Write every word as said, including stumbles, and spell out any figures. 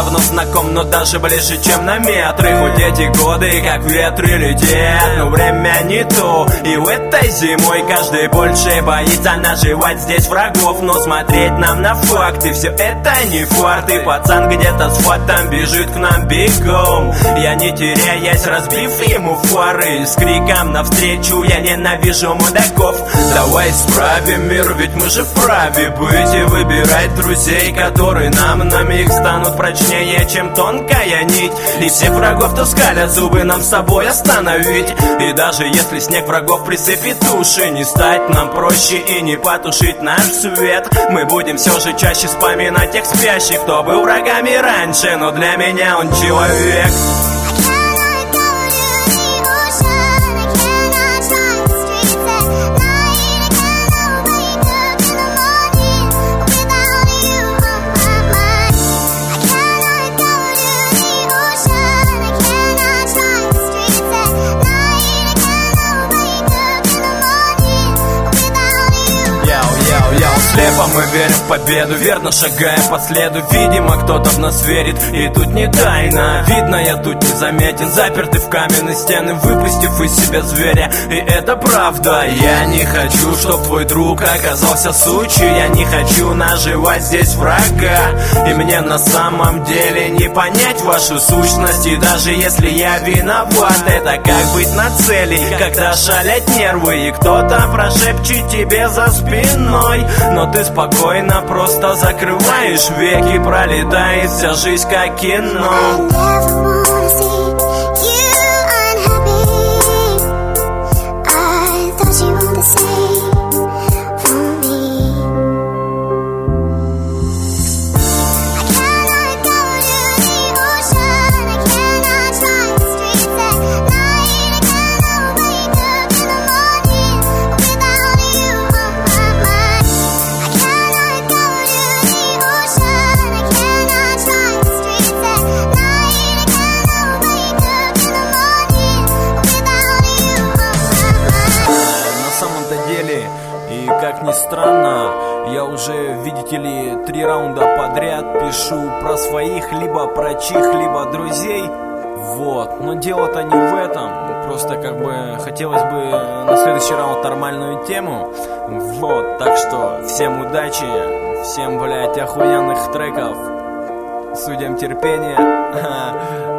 давно знаком, но даже ближе, чем на метры. Хоть эти годы, как ветры, летят, но время не то. И в этой зимой каждый больше боится наживать здесь врагов. Но смотреть нам на факты, все это не фарт. И пацан где-то с фатом бежит к нам бегом. Я не теряясь, разбив ему фары, с криком навстречу я ненавижу мудаков. Давай исправим мир, ведь мы же вправе быть и выбирать друзей, которые нам на миг станут прочнее, чем тонкая нить. И всех врагов, то скалят зубы, нам с собой остановить. И даже если снег врагов присыпет уши, не стать нам проще и не потушить наш свет. Мы будем все же чаще вспоминать тех спящих, кто был врагами раньше, но для меня он человек. Слепо мы верим в победу, верно шагаем по следу. Видимо, кто-то в нас верит, и тут не тайна. Видно, я тут не заметен, запертый в каменные стены, выпустив из себя зверя. И это правда, я не хочу, чтоб твой друг оказался сучью. Я не хочу наживать здесь врага. И мне на самом деле не понять вашу сущность. И даже если я виноват, это как быть на цели, когда шалят нервы, и кто-то прошепчет тебе за спиной. Но ты спокойно просто закрываешь веки, пролетает вся жизнь как кино. И как ни странно, я уже, видите ли, три раунда подряд пишу про своих, либо про чьих-либо друзей. Вот, но дело-то не в этом. Просто как бы хотелось бы на следующий раунд нормальную тему. Вот, так что всем удачи, всем, блять, охуенных треков, судьям терпения.